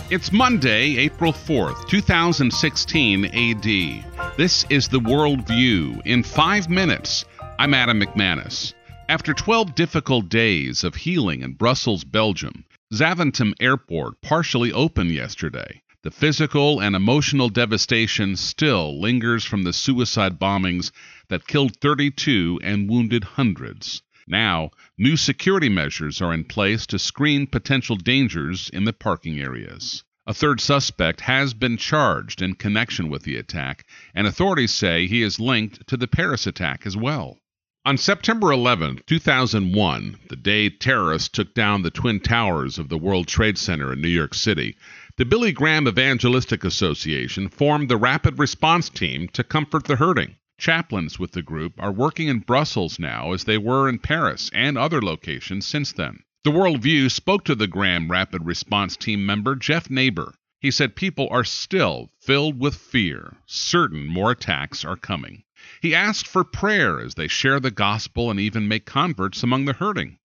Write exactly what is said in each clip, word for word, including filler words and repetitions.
It's Monday, April fourth, two thousand sixteen A D. This is the World View in five minutes. I'm Adam McManus. After twelve difficult days of healing in Brussels, Belgium, Zaventem Airport partially opened yesterday. The physical and emotional devastation still lingers from the suicide bombings that killed thirty-two and wounded hundreds. Now, new security measures are in place to screen potential dangers in the parking areas. A third suspect has been charged in connection with the attack, and authorities say he is linked to the Paris attack as well. On September eleventh, two thousand one, the day terrorists took down the Twin Towers of the World Trade Center in New York City, the Billy Graham Evangelistic Association formed the Rapid Response Team to comfort the hurting. Chaplains with the group are working in Brussels now as they were in Paris and other locations since then. The World View spoke to the Graham Rapid Response Team member Jeff Neighbor. He said people are still filled with fear, certain more attacks are coming. He asked for prayer as they share the gospel and even make converts among the hurting.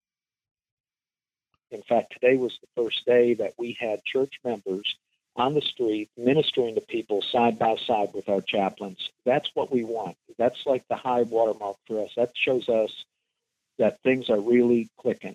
In fact, today was the first day that we had church members on the street ministering to people side by side with our chaplains. That's what we want. That's like the high watermark for us. That shows us that things are really clicking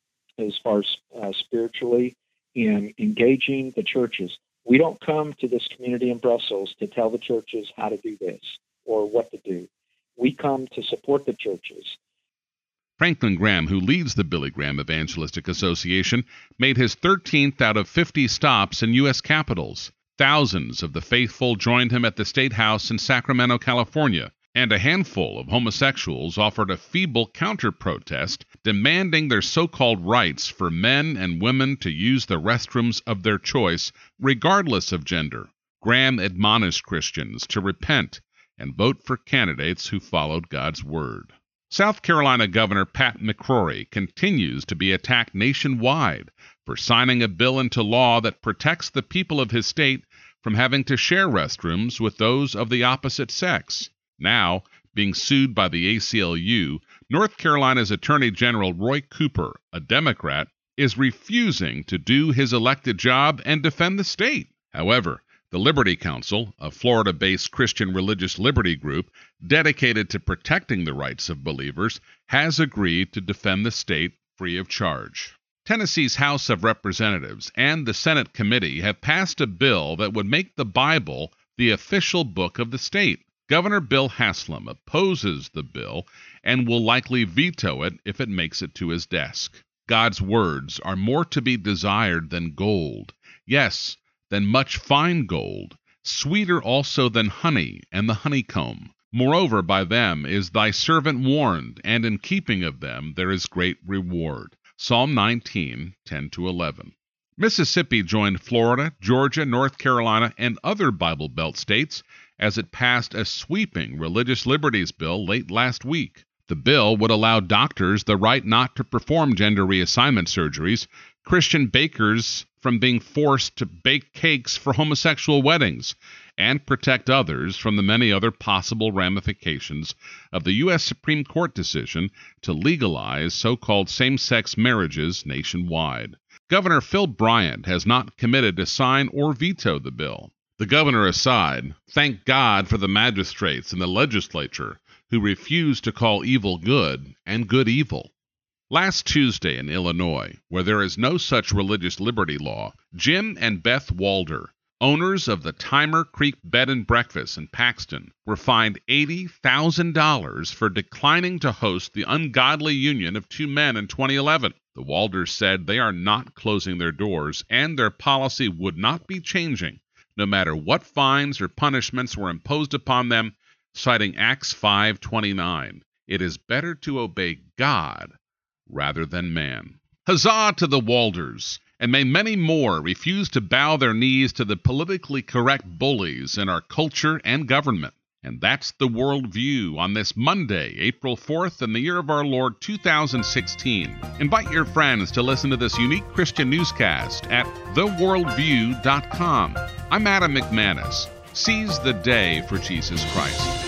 as far as uh, spiritually in engaging the churches. We don't come to this community in Brussels to tell the churches how to do this or what to do. We come to support the churches. Franklin Graham, who leads the Billy Graham Evangelistic Association, made his thirteenth out of fifty stops in U S capitals. Thousands of the faithful joined him at the State House in Sacramento, California, and a handful of homosexuals offered a feeble counter-protest demanding their so-called rights for men and women to use the restrooms of their choice, regardless of gender. Graham admonished Christians to repent and vote for candidates who followed God's word. South Carolina Governor Pat McCrory continues to be attacked nationwide for signing a bill into law that protects the people of his state from having to share restrooms with those of the opposite sex. Now, being sued by the A C L U, North Carolina's Attorney General Roy Cooper, a Democrat, is refusing to do his elected job and defend the state. However, the Liberty Council, a Florida-based Christian religious liberty group dedicated to protecting the rights of believers, has agreed to defend the state free of charge. Tennessee's House of Representatives and the Senate committee have passed a bill that would make the Bible the official book of the state. Governor Bill Haslam opposes the bill and will likely veto it if it makes it to his desk. God's words are more to be desired than gold. Yes, than much fine gold, sweeter also than honey and the honeycomb. Moreover, by them is thy servant warned, and in keeping of them there is great reward. Psalm nineteen, ten to eleven. Mississippi joined Florida, Georgia, North Carolina, and other Bible Belt states as it passed a sweeping religious liberties bill late last week. The bill would allow doctors the right not to perform gender reassignment surgeries, Christian bakers from being forced to bake cakes for homosexual weddings, and protect others from the many other possible ramifications of the U S Supreme Court decision to legalize so-called same-sex marriages nationwide. Governor Phil Bryant has not committed to sign or veto the bill. The governor aside, thank God for the magistrates in the legislature who refuse to call evil good and good evil. Last Tuesday in Illinois, where there is no such religious liberty law, Jim and Beth Walder, owners of the Timer Creek Bed and Breakfast in Paxton, were fined eighty thousand dollars for declining to host the ungodly union of two men in twenty eleven. The Walders said they are not closing their doors and their policy would not be changing, no matter what fines or punishments were imposed upon them, citing Acts five twenty-nine. It is better to obey God rather than man. Huzzah to the Walders, and may many more refuse to bow their knees to the politically correct bullies in our culture and government. And that's the World View on this Monday, April fourth, in the year of our Lord two thousand sixteen. Invite your friends to listen to this unique Christian newscast at the world view dot com. I'm Adam McManus. Seize the day for Jesus Christ.